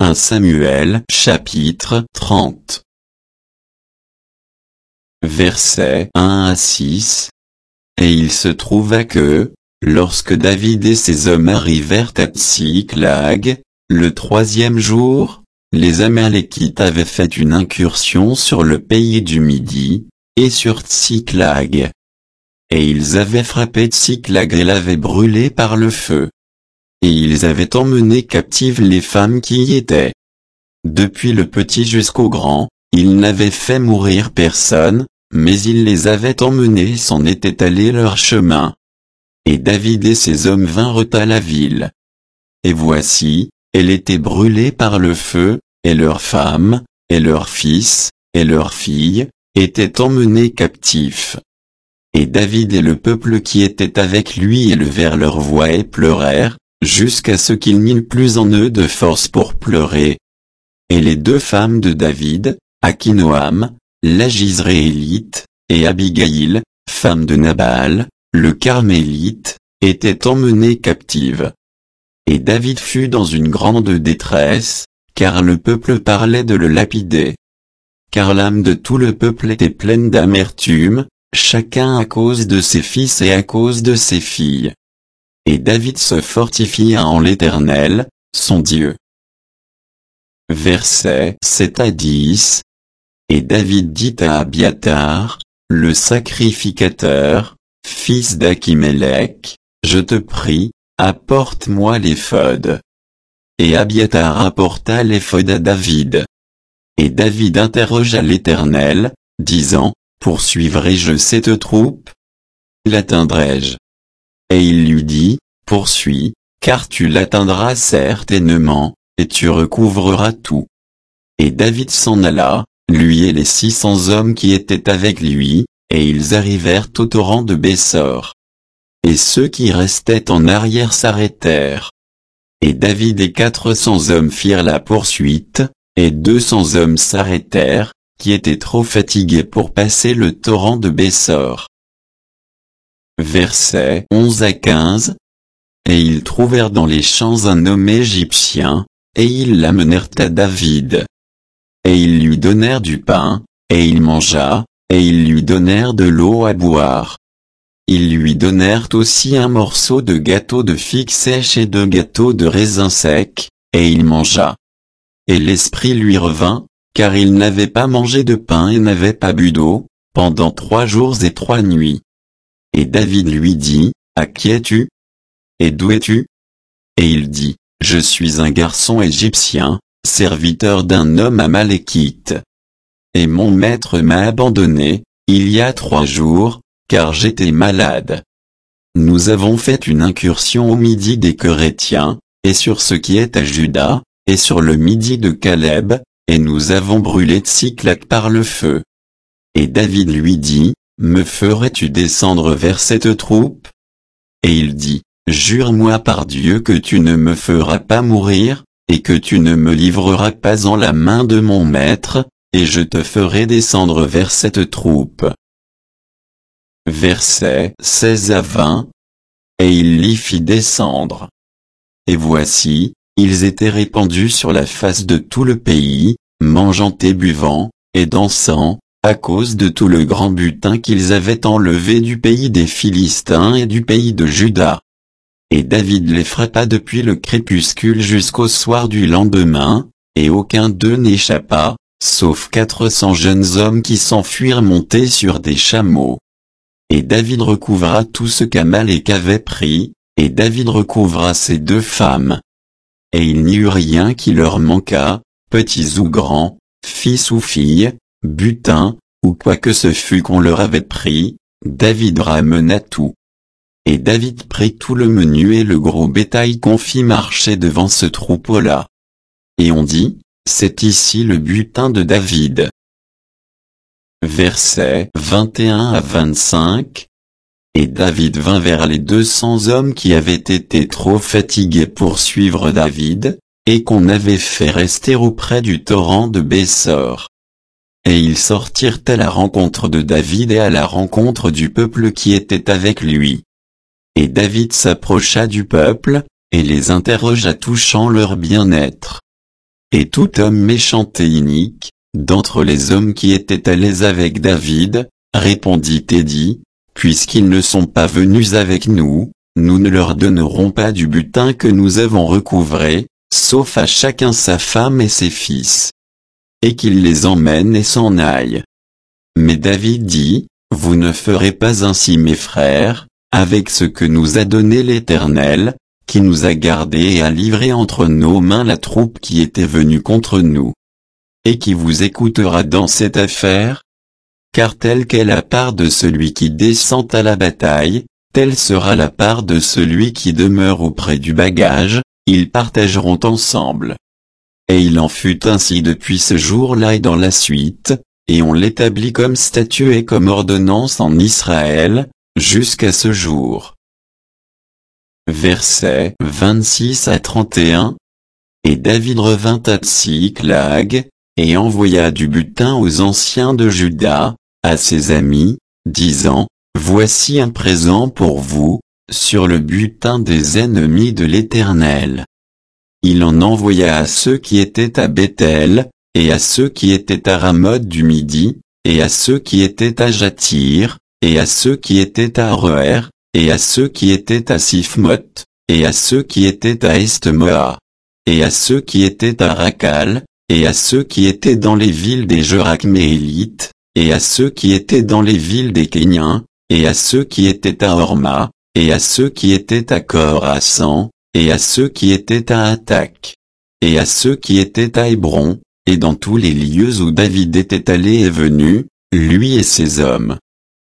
1 Samuel chapitre 30. Versets 1 à 6. Et il se trouva que, lorsque David et ses hommes arrivèrent à Tsiklag, le 3e jour, les Amalékites avaient fait une incursion sur le pays du Midi, et sur Tsiklag. Et ils avaient frappé Tsiklag et l'avaient brûlé par le feu. Et ils avaient emmené captives les femmes qui y étaient. Depuis le petit jusqu'au grand, ils n'avaient fait mourir personne, mais ils les avaient emmenés et s'en étaient allés leur chemin. Et David et ses hommes vinrent à la ville. Et voici, elle était brûlée par le feu, et leurs femmes, et leurs fils, et leurs filles, étaient emmenés captifs. Et David et le peuple qui était avec lui élevèrent leur voix et pleurèrent, jusqu'à ce qu'il n'y eût plus en eux de force pour pleurer. Et les 2 femmes de David, Akinoam, la Jizréélite, et Abigaïl, femme de Nabal, le Carmélite, étaient emmenées captives. Et David fut dans une grande détresse, car le peuple parlait de le lapider. Car l'âme de tout le peuple était pleine d'amertume, chacun à cause de ses fils et à cause de ses filles. Et David se fortifia en l'Éternel, son Dieu. Versets 7 à 10. Et David dit à Abiatar, le sacrificateur, fils d'Achimélec, je te prie, apporte-moi l'éphod. Et Abiatar apporta l'éphod à David. Et David interrogea l'Éternel, disant, poursuivrai-je cette troupe? L'atteindrai-je? Et il lui dit, poursuis, car tu l'atteindras certainement, et tu recouvreras tout. Et David s'en alla, lui et les 600 hommes qui étaient avec lui, et ils arrivèrent au torrent de Bessor. Et ceux qui restaient en arrière s'arrêtèrent. Et David et 400 hommes firent la poursuite, et 200 hommes s'arrêtèrent, qui étaient trop fatigués pour passer le torrent de Bessor. Versets 11 à 15. Et ils trouvèrent dans les champs un homme égyptien, et ils l'amenèrent à David. Et ils lui donnèrent du pain, et il mangea, et ils lui donnèrent de l'eau à boire. Ils lui donnèrent aussi un morceau de gâteau de figues sèches et de gâteau de raisins secs, et il mangea. Et l'esprit lui revint, car il n'avait pas mangé de pain et n'avait pas bu d'eau, pendant 3 jours et 3 nuits. Et David lui dit, à qui es-tu? Et d'où es-tu? Et il dit, je suis un garçon égyptien, serviteur d'un homme amalékite. Et mon maître m'a abandonné, il y a 3 jours, car j'étais malade. Nous avons fait une incursion au midi des Kerétiens, et sur ce qui est à Juda, et sur le midi de Caleb, et nous avons brûlé Tsiklag par le feu. Et David lui dit, me ferais-tu descendre vers cette troupe? Et il dit, jure-moi par Dieu que tu ne me feras pas mourir, et que tu ne me livreras pas en la main de mon maître, et je te ferai descendre vers cette troupe. Versets 16 à 20. Et il l'y fit descendre. Et voici, ils étaient répandus sur la face de tout le pays, mangeant et buvant, et dansant, à cause de tout le grand butin qu'ils avaient enlevé du pays des Philistins et du pays de Juda. Et David les frappa depuis le crépuscule jusqu'au soir du lendemain, et aucun d'eux n'échappa, sauf 400 jeunes hommes qui s'enfuirent montés sur des chameaux. Et David recouvra tout ce qu'Amalek avait pris, et David recouvra ses 2 femmes. Et il n'y eut rien qui leur manqua, petits ou grands, fils ou filles, butin, ou quoi que ce fût qu'on leur avait pris, David ramena tout. Et David prit tout le menu et le gros bétail qu'on fit marcher devant ce troupeau-là. Et on dit, c'est ici le butin de David. Versets 21 à 25. Et David vint vers les 200 hommes qui avaient été trop fatigués pour suivre David, et qu'on avait fait rester auprès du torrent de Bessor. Et ils sortirent à la rencontre de David et à la rencontre du peuple qui était avec lui. Et David s'approcha du peuple, et les interrogea touchant leur bien-être. et tout homme méchant et inique, d'entre les hommes qui étaient allés avec David, répondit et dit, puisqu'ils ne sont pas venus avec nous, nous ne leur donnerons pas du butin que nous avons recouvré, sauf à chacun sa femme et ses fils. Et qu'ils les emmènent et s'en aillent. Mais David dit, vous ne ferez pas ainsi mes frères, avec ce que nous a donné l'Éternel, qui nous a gardés et a livré entre nos mains la troupe qui était venue contre nous. Et qui vous écoutera dans cette affaire? Car telle qu'est la part de celui qui descend à la bataille, telle sera la part de celui qui demeure auprès du bagage, ils partageront ensemble. Et il en fut ainsi depuis ce jour-là et dans la suite, et on l'établit comme statut et comme ordonnance en Israël, jusqu'à ce jour. Versets 26 à 31. Et David revint à Tsiklag, et envoya du butin aux anciens de Juda, à ses amis, disant, voici un présent pour vous, sur le butin des ennemis de l'Éternel. Il en envoya à ceux qui étaient à Bethel, et à ceux qui étaient à Ramoth du Midi, et à ceux qui étaient à Jatir, et à ceux qui étaient à Aroer, et à ceux qui étaient à Siphmoth, et à ceux qui étaient à Estmoa, et à ceux qui étaient à Rakal, et à ceux qui étaient dans les villes des Jerachméélites, et à ceux qui étaient dans les villes des Kéniens, et à ceux qui étaient à Horma, et à ceux qui étaient à Khorassan, et à ceux qui étaient à Attaque, et à ceux qui étaient à Hébron, et dans tous les lieux où David était allé et venu, lui et ses hommes.